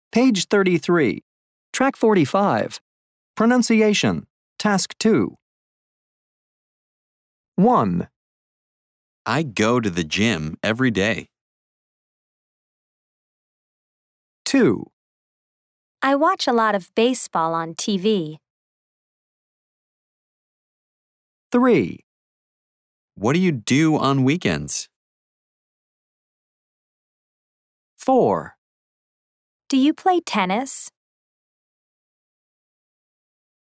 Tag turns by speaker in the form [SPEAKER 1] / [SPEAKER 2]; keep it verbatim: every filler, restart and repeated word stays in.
[SPEAKER 1] Page thirty-three. Track forty-five. Pronunciation. Task two. one.
[SPEAKER 2] I go to the gym every day.
[SPEAKER 1] two.
[SPEAKER 3] I watch a lot of baseball on T V.
[SPEAKER 1] three.
[SPEAKER 2] What do you do on weekends?
[SPEAKER 1] four.
[SPEAKER 3] Do you play tennis?